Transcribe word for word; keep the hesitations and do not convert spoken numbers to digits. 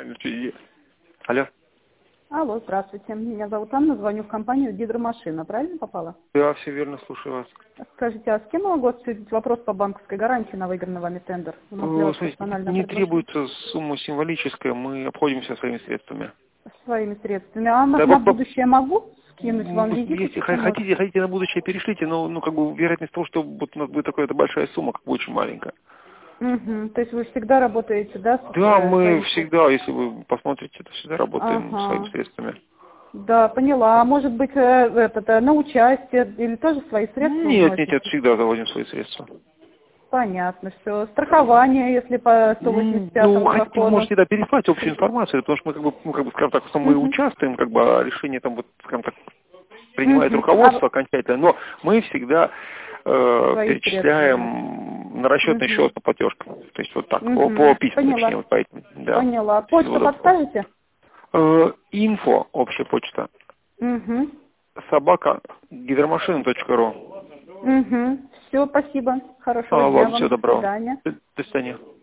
Алло. Алло, здравствуйте. Меня зовут Анна, звоню в компанию «Гидромашина». Правильно попала? Да, все верно, слушаю вас. Скажите, а с кем могу обсудить вопрос по банковской гарантии на выигранный вами тендер? Вы могли вас Смотрите, персонально не предложить? требуется сумма символическая, мы обходимся своими средствами. Своими средствами. А на, Да, на по- по- будущее могу скинуть вам визитку? Если хотите, хотите на будущее перешлите, но ну, как бы вероятность того, что вот у нас будет такая большая сумма, как бы очень маленькая. Угу. То есть вы всегда работаете, да? С, Да, э, мы своими всегда, если вы посмотрите, то всегда работаем Ага. своими средствами. Да, поняла. А может быть, э, этот, э, на участие или тоже свои средства Нет, нет, вносите? нет, всегда заводим свои средства. Понятно, все. Страхование, если по сто восемьдесят Ну, пятому хотите, вы закону. можете да, переслать общую информацию, потому что мы как бы, ну, как бы, скажем так, что мы Мгм. участвуем, как бы, а решение там вот, скажем так, принимает Мгм. А руководство окончательно, но мы всегда э, свои средства вносите. перечисляем на расчетный Угу. счет по платежкам. То есть вот так, по, по Угу. письму, точнее, Поняла. вот по этим, да, Поняла. в силу Почту удобства. подскажете? Э, инфо, общая почта, Угу. собака, гидромашина точка ру. Угу. Все, спасибо. Хорошего А, дня ладно, вам. всего До доброго. свидания. До, до свидания.